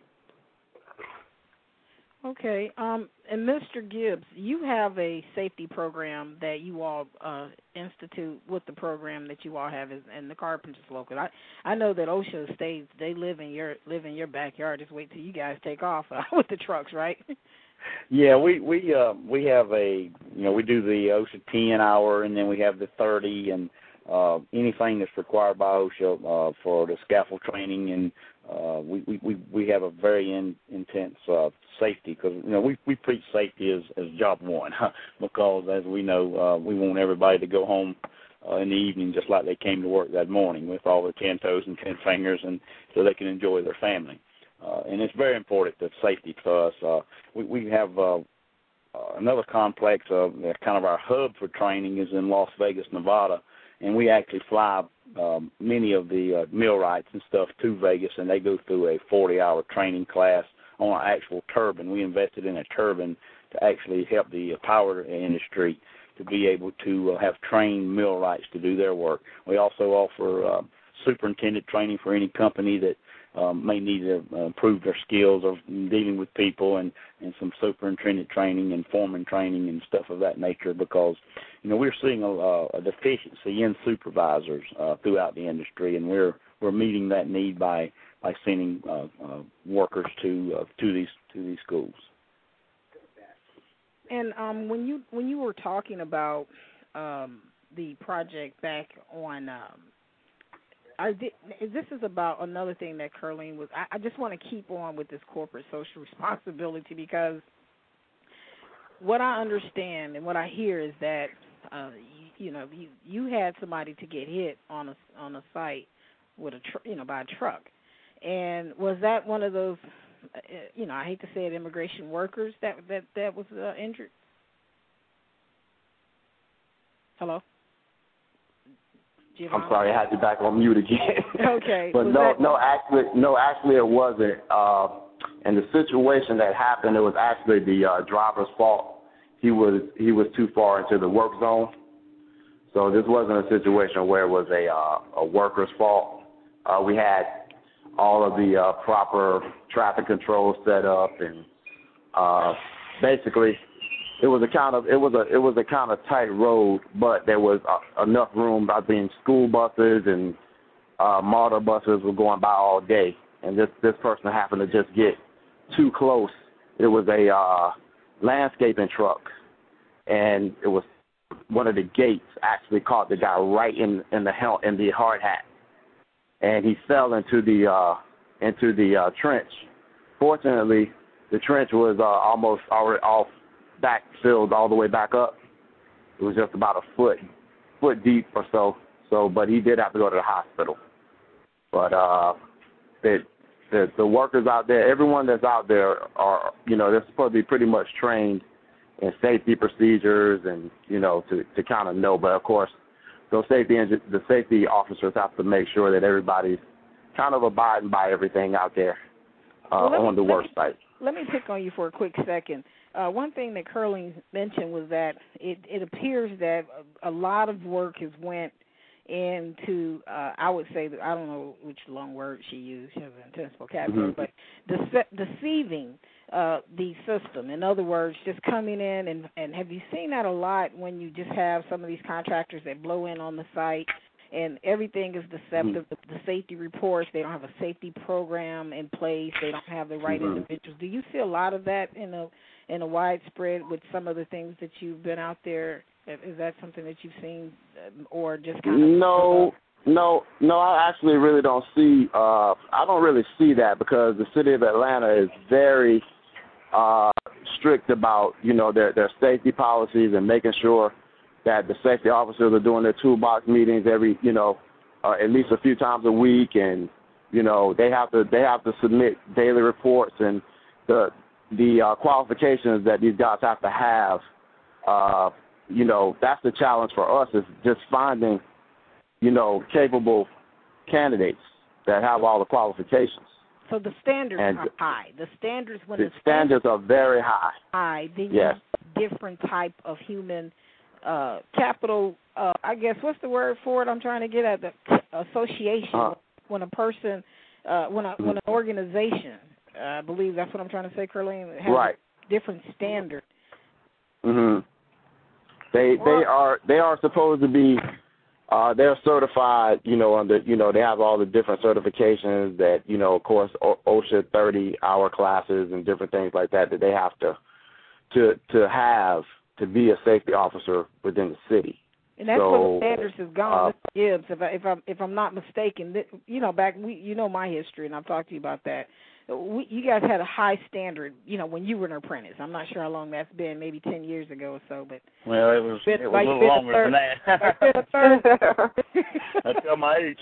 Speaker 1: Okay. Um, and Mister Gibbs, you have a safety program that you all uh, institute with the program that you all have in the Carpenters Local. I, I know that OSHA states they live in your live in your backyard. Just wait till you guys take off uh, with the trucks, right?
Speaker 3: Yeah, we we uh, we have a you know we do the OSHA ten hour, and then we have the thirty, and uh, anything that's required by OSHA uh, for the scaffold training, and uh, we, we we have a very in, intense uh, safety because you know we we preach safety as as job one because as we know uh, we want everybody to go home uh, in the evening just like they came to work that morning with all their ten toes and ten fingers, and so they can enjoy their family. Uh, and it's very important that safety to us. Uh, we, we have uh, uh, another complex, uh, kind of our hub for training is in Las Vegas, Nevada, and we actually fly um, many of the uh, millwrights and stuff to Vegas, and they go through a forty-hour training class on an actual turbine. We invested in a turbine to actually help the power industry to be able to uh, have trained millwrights to do their work. We also offer uh, superintendent training for any company that Um, may need to uh, improve their skills of dealing with people, and, and some superintendent training and foreman training and stuff of that nature because, you know, we're seeing a, a deficiency in supervisors uh, throughout the industry, and we're we're meeting that need by by sending uh, uh, workers to uh, to these to these schools.
Speaker 1: And um, when you when you were talking about um, the project back on. Um, I did, this is about another thing that Curleen was. I, I just want to keep on with this corporate social responsibility because what I understand and what I hear is that uh, you, you know you, you had somebody to get hit on a on a site with a tr- you know by a truck, and was that one of those uh, you know I hate to say it immigration workers that that that was uh, injured? Hello.
Speaker 5: I'm sorry, I had you back on mute again.
Speaker 1: Okay.
Speaker 5: but
Speaker 1: was
Speaker 5: no,
Speaker 1: that...
Speaker 5: no, actually, no, actually, it wasn't. Uh, and the situation that happened, it was actually the uh, driver's fault. He was he was too far into the work zone, so this wasn't a situation where it was a uh, a worker's fault. Uh, we had all of the uh, proper traffic controls set up, and uh, basically. It was a kind of it was a it was a kind of tight road, but there was uh, enough room. I mean, school buses and uh, motor buses were going by all day, and this this person happened to just get too close. It was a uh, landscaping truck, and it was one of the gates actually caught the guy right in in the hel- in the hard hat, and he fell into the uh, into the uh, trench. Fortunately, the trench was uh, almost already off. Back filled all the way back up. It was just about a foot, foot deep or so. So, but he did have to go to the hospital. But uh, the, the the workers out there, everyone that's out there are, you know, they're supposed to be pretty much trained in safety procedures and, you know, to to kind of know. But of course, those safety the safety officers have to make sure that everybody's kind of abiding by everything out there uh,
Speaker 1: well,
Speaker 5: on the work site.
Speaker 1: Let me pick on you for a quick second. Uh, one thing that Curleen mentioned was that it, it appears that a, a lot of work has went into, uh, I would say, that, I don't know which long word she used, she has an intense vocabulary,
Speaker 5: mm-hmm.
Speaker 1: but dece- deceiving uh, the system. In other words, just coming in, and, and have you seen that a lot when you just have some of these contractors that blow in on the site and everything is deceptive, mm-hmm. the, the safety reports, they don't have a safety program in place, they don't have the right mm-hmm. individuals. Do you see a lot of that in a in a widespread with some of the things that you've been out there? Is that something that you've seen, or just kind of?
Speaker 5: No, no, no. I actually really don't see. Uh, I don't really see that because the city of Atlanta is very uh, strict about you know their their safety policies and making sure that the safety officers are doing their toolbox meetings every you know uh, at least a few times a week, and you know they have to they have to submit daily reports and the the uh, qualifications that these guys have to have uh, you know, that's the challenge for us is just finding, you know, capable candidates that have all the qualifications.
Speaker 1: So the standards
Speaker 5: and
Speaker 1: are high. The standards, when
Speaker 5: the
Speaker 1: the
Speaker 5: standards, standards are very high.
Speaker 1: High, then
Speaker 5: yes.
Speaker 1: you have different type of human uh, capital. Uh, I guess what's the word for it? I'm trying to get at the association.
Speaker 5: Uh,
Speaker 1: when a person, uh, when a mm-hmm. when an organization, uh, I believe that's what I'm trying to say, Carlene, has
Speaker 5: right.
Speaker 1: a different standard.
Speaker 5: Mhm. They
Speaker 1: well,
Speaker 5: they are they are supposed to be. Uh, they're certified, you know, under, you know, they have all the different certifications that, you know, of course, o- OSHA thirty-hour classes and different things like that that they have to to to have to be a safety officer within the city.
Speaker 1: And that's
Speaker 5: so,
Speaker 1: where the standards has gone.
Speaker 5: Uh,
Speaker 1: Mister Gibbs, if I, if I'm if I'm not mistaken, you know, back we you know my history, and I've talked to you about that. We, you guys had a high standard, you know, when you were an apprentice. I'm not sure how long that's been, maybe ten years ago or so, but
Speaker 3: well, it was
Speaker 1: been,
Speaker 3: it was
Speaker 1: like
Speaker 3: a little longer than that. I tell my age.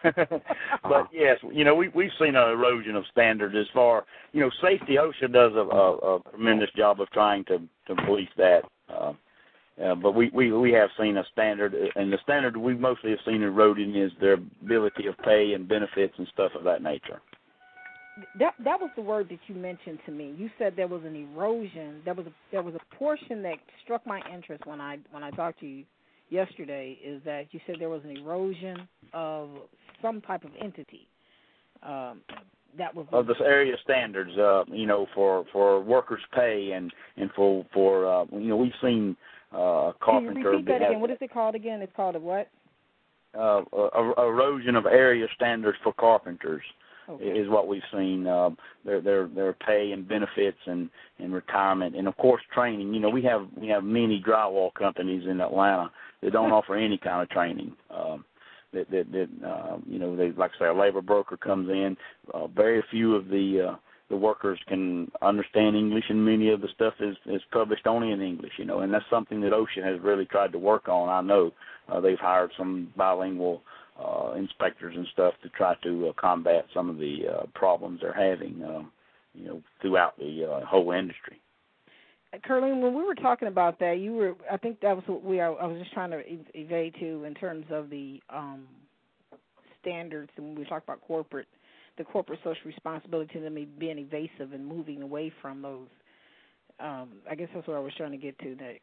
Speaker 3: But yes, you know, we we've seen an erosion of standards as far, you know, safety. OSHA does a, a, a tremendous job of trying to to police that. Uh, Uh, but we, we, we have seen a standard, and the standard we mostly have seen eroding is their ability of pay and benefits and stuff of that nature.
Speaker 1: That that was the word that you mentioned to me. You said there was an erosion. There was a, there was a portion that struck my interest when I when I talked to you yesterday. Is that you said there was an erosion of some type of entity. Um, that was
Speaker 3: of this area standards, uh, you know, for, for workers' pay and and for for uh, you know, we've seen. Uh, carpenter.
Speaker 1: Can you repeat that again? What is it called again? It's called a what?
Speaker 3: Uh, a, a erosion of area standards for carpenters okay. is what we've seen. Uh, their their their pay and benefits and, and retirement and of course training. You know, we have we have many drywall companies in Atlanta that don't offer any kind of training. Um, that that, that uh, you know, they like I say, a labor broker comes in. Uh, very few of the uh, the workers can understand English, and many of the stuff is, is published only in English, you know, and that's something that OSHA has really tried to work on. I know uh, they've hired some bilingual uh, inspectors and stuff to try to uh, combat some of the uh, problems they're having, uh, you know, throughout the uh, whole industry.
Speaker 1: Carlene, when we were talking about that, you were, I think that was what we, I was just trying to evade to in terms of the um, standards, and when we talked about corporate, the corporate social responsibility, them being evasive and moving away from those. Um, I guess that's what I was trying to get to next.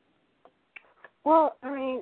Speaker 2: Well, I mean,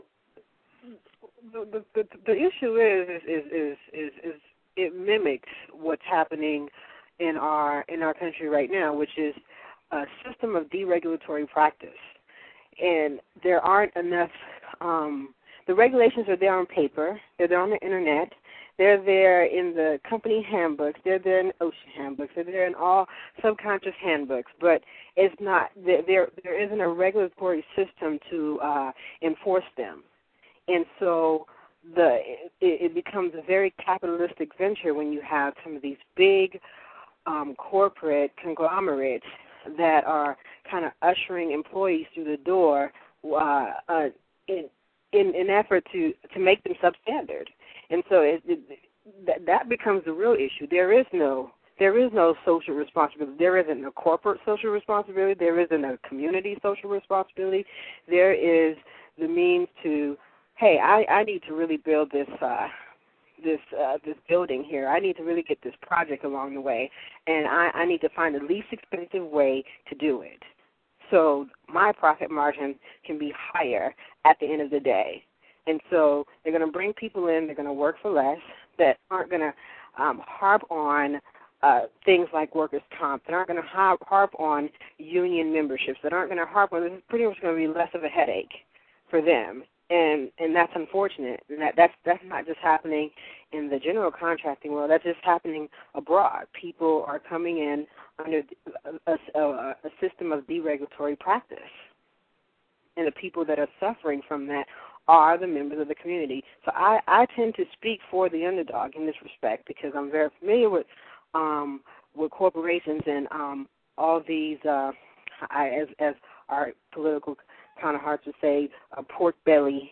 Speaker 2: the the the, the issue is is, is is is it mimics what's happening in our in our country right now, which is a system of deregulatory practice, and there aren't enough. Um, the regulations are there on paper. They're there on the internet. They're there in the company handbooks. They're there in OSHA handbooks. They're there in all subconscious handbooks. But it's not there. There isn't a regulatory system to uh, enforce them, and so the it, it becomes a very capitalistic venture when you have some of these big um, corporate conglomerates that are kind of ushering employees through the door uh, uh, in in an effort to to make them substandard. And so it, it, that, that becomes the real issue. There is no there is no social responsibility. There isn't a corporate social responsibility. There isn't a community social responsibility. There is the means to, hey, I, I need to really build this uh, this uh, this building here. I need to really get this project along the way, and I, I need to find the least expensive way to do it. So my profit margin can be higher at the end of the day. And so they're going to bring people in, they're going to work for less, that aren't going to um, harp on uh, things like workers' comp, that aren't going to harp, harp on union memberships, that aren't going to harp on, this is pretty much going to be less of a headache for them. And and that's unfortunate. And that, that's, that's not just happening in the general contracting world, that's just happening abroad. People are coming in under a, a, a system of deregulatory practice. And the people that are suffering from that are the members of the community. So I, I tend to speak for the underdog in this respect because I'm very familiar with um, with corporations and um, all these, uh, I, as, as our political counterparts would say, uh, pork belly,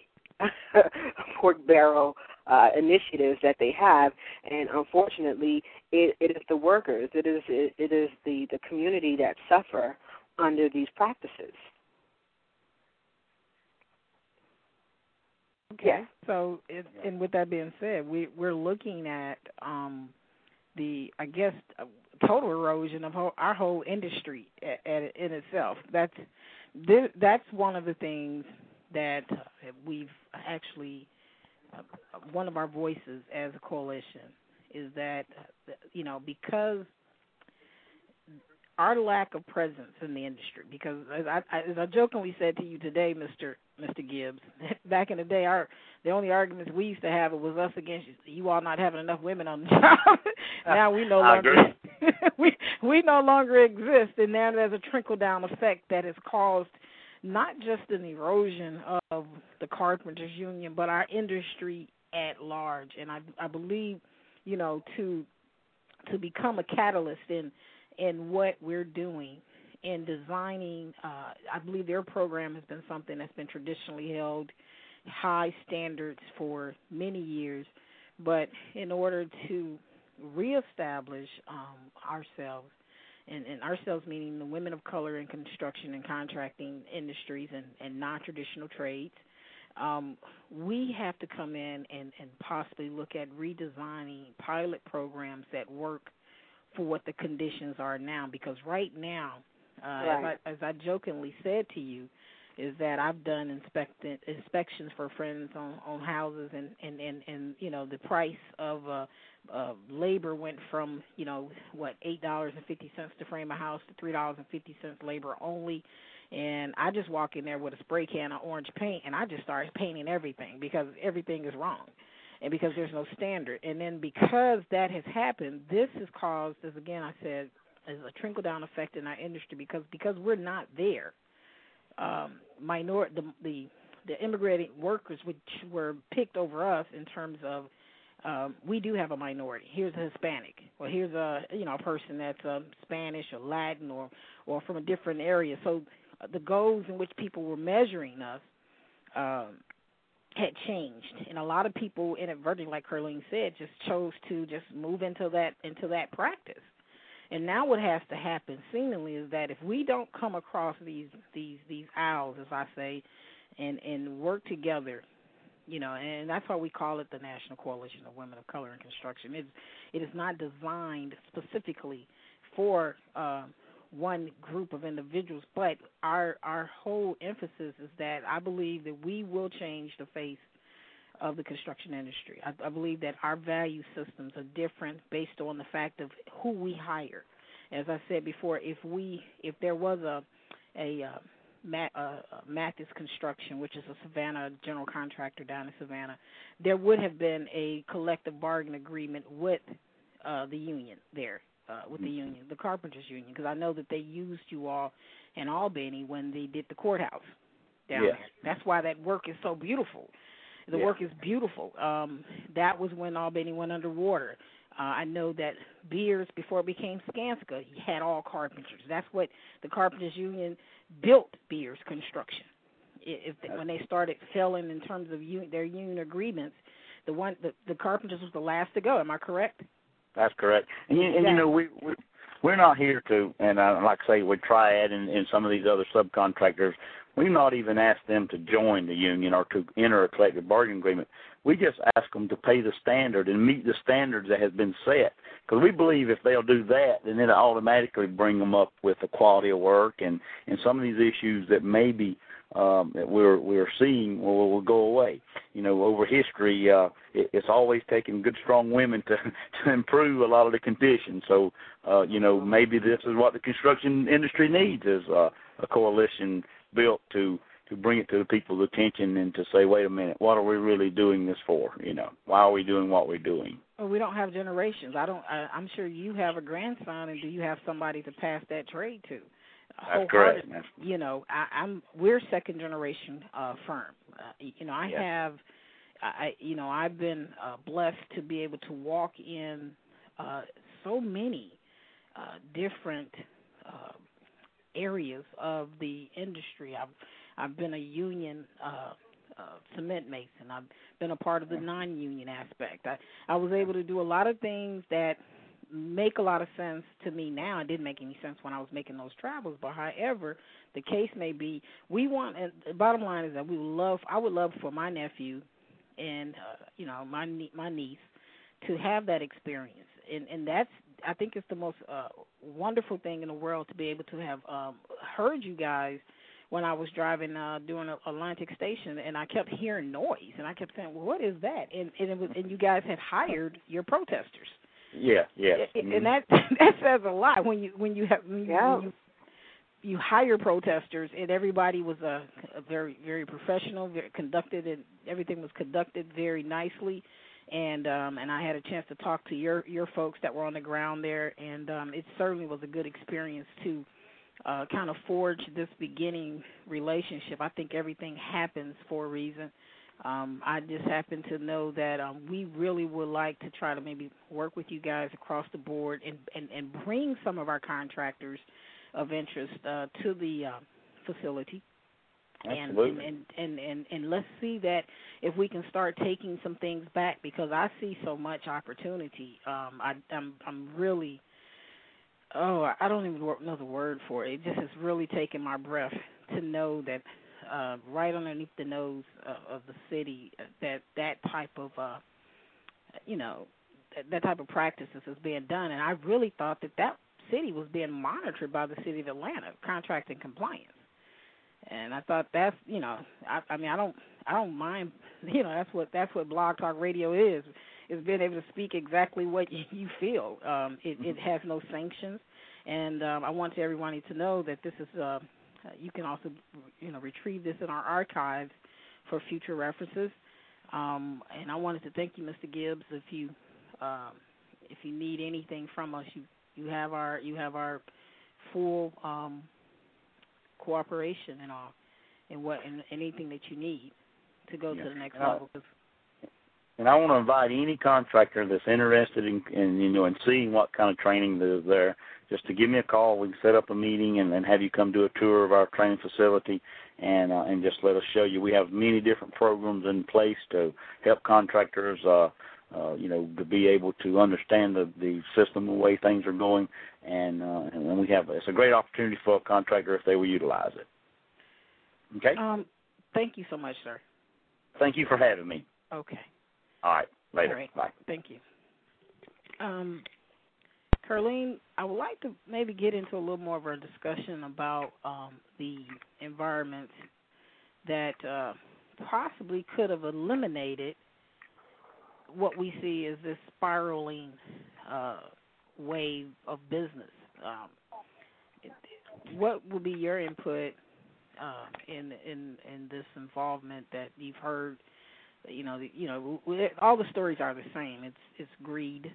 Speaker 2: pork barrel uh, initiatives that they have. And unfortunately, it, it is the workers, it is it, it is the, the community that suffer under these practices.
Speaker 1: Okay.
Speaker 2: Yes.
Speaker 1: So, it, and with that being said, we we're looking at um, the I guess uh, total erosion of whole, our whole industry at, at, in itself. That's this, that's one of the things that uh, we've actually uh, one of our voices as a coalition is that uh, you know because our lack of presence in the industry. Because as I, as I jokingly said to you today, Mister Mister Gibbs, back in the day, our the only arguments we used to have it was us against you, you all not having enough women on the job. Now we no longer we we no longer exist, and now there's a trickle down effect that has caused not just an erosion of the carpenters union, but our industry at large. And I I believe, you know, to to become a catalyst in in what we're doing in designing, uh, I believe their program has been something that's been traditionally held high standards for many years. But in order to reestablish um, ourselves, and, and ourselves meaning the women of color in construction and contracting industries and, and non-traditional trades, um, we have to come in and, and possibly look at redesigning pilot programs that work for what the conditions are now. Because right now, uh,
Speaker 2: right.
Speaker 1: as, I, as I jokingly said to you, is that I've done inspect, inspections for friends on, on houses, and, and, and, and, you know, the price of uh, uh, labor went from, you know, what, eight dollars and fifty cents to frame a house to three dollars and fifty cents labor only. And I just walk in there with a spray can of orange paint, and I just start painting everything because everything is wrong and because there's no standard. And then because that has happened, this has caused, as again I said, is a trickle-down effect in our industry because because we're not there. Um, minor the, the the immigrating workers which were picked over us in terms of um, we do have a minority. Here's a Hispanic, or here's a you know a person that's um, Spanish or Latin or or from a different area. So uh, the goals in which people were measuring us um, had changed, and a lot of people inadvertently, like Curleen said, just chose to just move into that into that practice. And now what has to happen, seemingly, is that if we don't come across these these these aisles, as I say, and, and work together, you know, and that's why we call it the National Coalition of Women of Color in Construction. It's, it is not designed specifically for uh, one group of individuals, but our our whole emphasis is that I believe that we will change the face of the construction industry. I, I believe that our value systems are different based on the fact of who we hire. As I said before, if we if there was a a, uh, Matt, uh, Mathis Construction, which is a Savannah general contractor down in Savannah, there would have been a collective bargain agreement with uh, the union there, uh, with the union, the carpenters union, because I know that they used you all in Albany when they did the courthouse down
Speaker 3: yes.
Speaker 1: there. That's why that work is so beautiful. The
Speaker 3: yeah.
Speaker 1: work is beautiful. Um, that was when Albany went underwater. Uh, I know that Beers, before it became Skanska, he had all carpenters. That's what the Carpenters Union built Beers Construction. If, if when they started failing in terms of un, their union agreements, the one the, the Carpenters was the last to go. Am I correct?
Speaker 3: That's correct. And you, and, you know, we, we we're not here to, and uh, like I say, with Triad and, and some of these other subcontractors, we've not even asked them to join the union or to enter a collective bargaining agreement. We just ask them to pay the standard and meet the standards that has been set. Because we believe if they'll do that, then it'll automatically bring them up with the quality of work and, and some of these issues that maybe um, that we're we're seeing will, will go away. You know, over history, uh, it, it's always taken good, strong women to to improve a lot of the conditions. So, uh, you know, maybe this is what the construction industry needs is uh, a coalition built to, to bring it to the people's attention and to say, wait a minute, what are we really doing this for? You know, why are we doing what we're doing?
Speaker 1: Well, we don't have generations. I don't. I, I'm sure you have a grandson, and do you have somebody to pass that trade to?
Speaker 3: That's correct.
Speaker 1: You know, I, I'm we're second generation uh, firm. Uh, you know, I
Speaker 3: yes.
Speaker 1: have, I you know, I've been uh, blessed to be able to walk in uh, so many uh, different uh, areas of the industry. I've I've been a union uh, uh, cement mason. I've been a part of the non-union aspect. I, I was able to do a lot of things that make a lot of sense to me now. It didn't make any sense when I was making those travels, but however the case may be, we want, and the bottom line is that we would love, I would love for my nephew and uh, you know my nie- my niece to have that experience, and and that's I think it's the most uh, wonderful thing in the world to be able to have um, heard you guys when I was driving uh, doing Atlantic Station, and I kept hearing noise, and I kept saying, well, what is that? And and, it was, and you guys had hired your protesters.
Speaker 3: Yeah, yeah,
Speaker 1: and,
Speaker 3: mm-hmm.
Speaker 1: and that that says a lot when you when you have when you,
Speaker 2: yeah.
Speaker 1: when you you hire protesters, and everybody was a, a very very professional, very conducted, and everything was conducted very nicely. And um, and I had a chance to talk to your your folks that were on the ground there, and um, it certainly was a good experience to uh, kind of forge this beginning relationship. I think everything happens for a reason. Um, I just happen to know that um, we really would like to try to maybe work with you guys across the board and, and, and bring some of our contractors of interest uh, to the uh, facility.
Speaker 3: Absolutely.
Speaker 1: And, and, and, and, and let's see that if we can start taking some things back, because I see so much opportunity. Um, I, I'm, I'm really, oh, I don't even know the word for it. It just has really taken my breath to know that uh, right underneath the nose uh, of the city, that that type of, uh, you know, that, that type of practices is being done. And I really thought that that city was being monitored by the city of Atlanta, contract and compliance. And I thought that's, you know, I, I mean, I don't, I don't mind, you know, that's what that's what Blog Talk Radio is, is being able to speak exactly what you, you feel. Um, it, it has no sanctions, and um, I want everybody to know that this is, uh, you can also, you know, retrieve this in our archives for future references. Um, and I wanted to thank you, Mister Gibbs. If you, um, if you need anything from us, you, you have our, you have our full. Um, cooperation and all, and what and anything that you need to go yeah. to the next
Speaker 3: uh,
Speaker 1: level.
Speaker 3: And I want to invite any contractor that's interested in, in you know in seeing what kind of training is there, just to give me a call. We can set up a meeting and, and have you come do a tour of our training facility, and uh, and just let us show you. We have many different programs in place to help contractors, uh, uh, you know, to be able to understand the, the system, the way things are going. And uh, and we have it's a great opportunity for a contractor if they will utilize it. Okay.
Speaker 1: Um, thank you so much, sir.
Speaker 3: Thank you for having me.
Speaker 1: Okay.
Speaker 3: All right. Later.
Speaker 1: All right.
Speaker 3: Bye.
Speaker 1: Thank you. Um, Carlene, I would like to maybe get into a little more of a discussion about um, the environments that uh, possibly could have eliminated what we see as this spiraling uh wave of business. Um, what would be your input uh, in in in this involvement that you've heard? You know, you know, all the stories are the same. It's it's greed,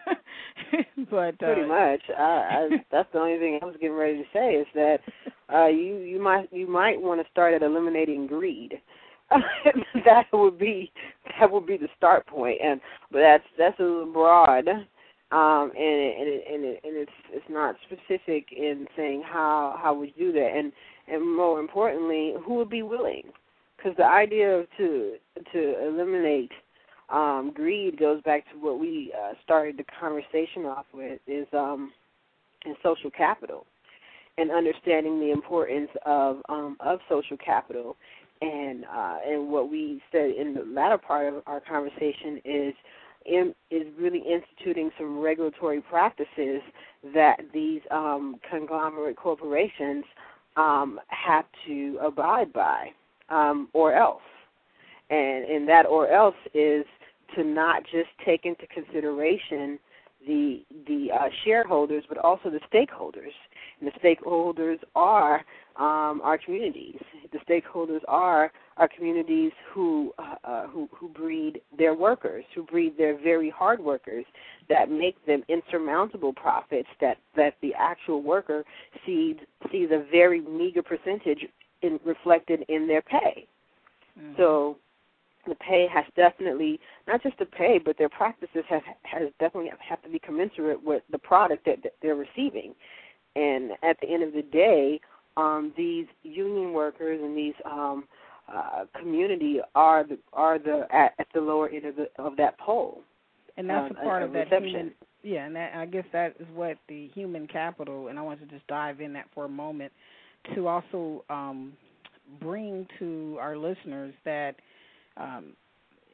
Speaker 1: but uh,
Speaker 2: pretty much. I, I, that's the only thing I was getting ready to say is that uh, you you might you might want to start at eliminating greed. that would be that would be the start point, and but that's that's a little broad. Um, and it, and, it, and, it, and it's it's not specific in saying how how we do that, and and more importantly, who would be willing? Because the idea of to to eliminate um, greed goes back to what we uh, started the conversation off with is um, is social capital, and understanding the importance of um, of social capital, and uh, and what we said in the latter part of our conversation is. In, is really instituting some regulatory practices that these um, conglomerate corporations um, have to abide by, um, or else. And, and that or else is to not just take into consideration the the uh, shareholders, but also the stakeholders. And the stakeholders are um, our communities. The stakeholders are our communities who uh, uh, who who breed their workers, who breed their very hard workers, that make them insurmountable profits that, that the actual worker sees sees a very meager percentage in, reflected in their pay. Mm-hmm. So the pay has definitely, not just the pay, but their practices have has definitely have to be commensurate with the product that, that they're receiving. And at the end of the day, um, these union workers and these um, uh, community are the, are the at, at the lower end of, the, of that pole.
Speaker 1: And that's
Speaker 2: uh,
Speaker 1: a part
Speaker 2: a
Speaker 1: of that
Speaker 2: reception.
Speaker 1: human. Yeah, and that, I guess that is what the human capital. And I want to just dive in that for a moment to also um, bring to our listeners that. Um,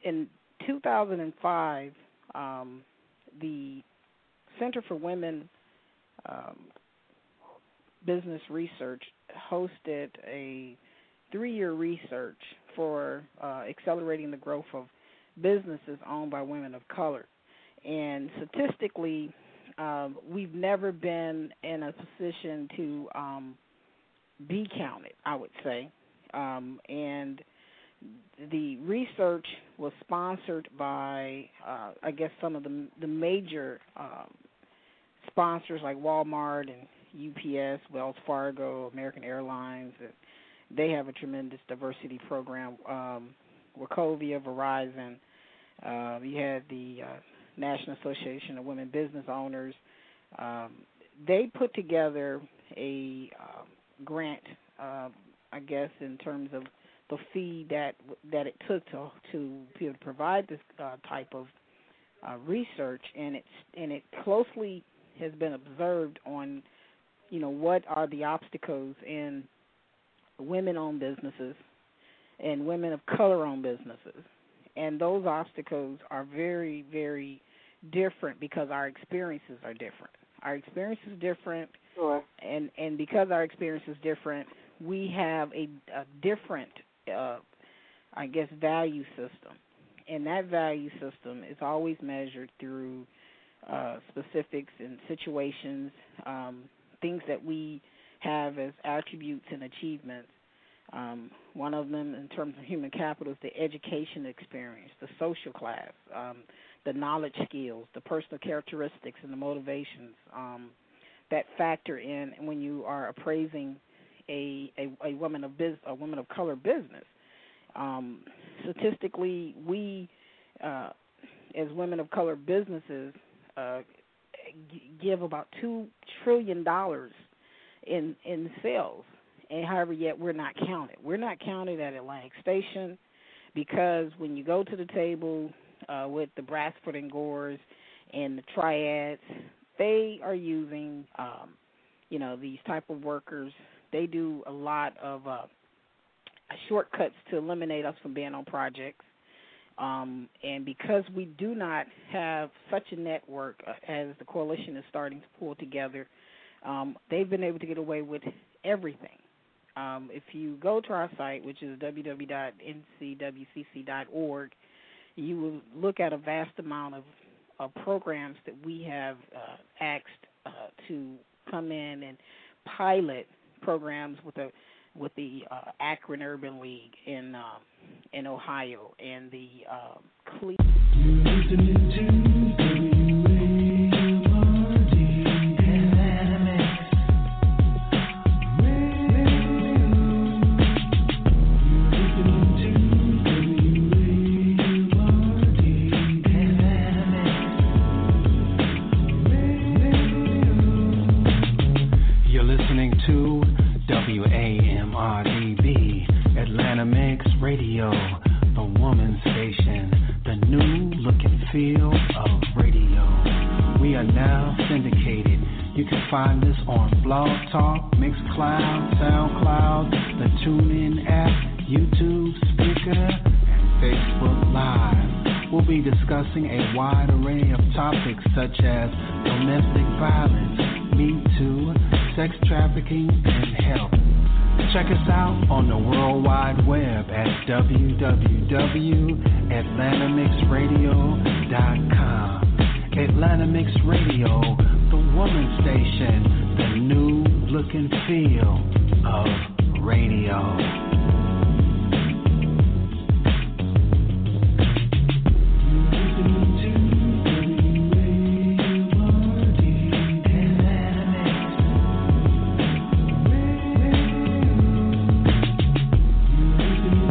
Speaker 1: in two thousand five, um, the Center for Women um, Business Research hosted a three-year research for uh, accelerating the growth of businesses owned by women of color. And statistically, um, we've never been in a position to um, be counted, I would say. Um, and the research was sponsored by, uh, I guess, some of the, the major um, sponsors like Walmart and U P S, Wells Fargo, American Airlines. They have a tremendous diversity program. Um, Wachovia, Verizon. Uh, you had the uh, National Association of Women Business Owners. Um, they put together a uh, grant, uh, I guess, in terms of the fee that that it took to to be able to provide this uh, type of uh, research, and it's and it closely has been observed on, you know, what are the obstacles in women-owned businesses and women of color-owned businesses. And those obstacles are very, very different because our experiences are different. Our experience is different,
Speaker 2: sure.
Speaker 1: and, and because our experience is different, we have a, a different, uh, I guess, value system. And that value system is always measured through uh, specifics and situations, um, things that we have as attributes and achievements. Um, one of them, in terms of human capital, is the education experience, the social class, um, the knowledge skills, the personal characteristics, and the motivations um, that factor in when you are appraising a a, a woman of biz, a woman of color business. Um, statistically, we, uh, as women of color businesses, uh, g- give about two trillion dollars in in sales. And however, yet we're not counted. We're not counted at Atlantic Station because when you go to the table uh, with the Brassford and Gores and the Triads, they are using, um, you know, these type of workers. They do a lot of uh, shortcuts to eliminate us from being on projects. Um, and because we do not have such a network uh, as the coalition is starting to pull together, um, they've been able to get away with everything. Um, if you go to our site, which is w w w dot n c w c c dot org, you will look at a vast amount of, of programs that we have uh, asked uh, to come in and pilot programs with a with the uh, Akron Urban League in um, in Ohio and the um, Cleveland.
Speaker 6: Radio, the woman station, the new look and feel of radio. We are now syndicated. You can find us on Blog Talk, Mixcloud, SoundCloud, the TuneIn app, YouTube, Spreaker, and Facebook Live. We'll be discussing a wide array of topics such as domestic violence, Me Too, sex trafficking, and health. Check us out on the World Wide Web at w w w dot atlanta mix radio dot com. Atlanta Mix Radio, the woman station, the new look and feel of radio.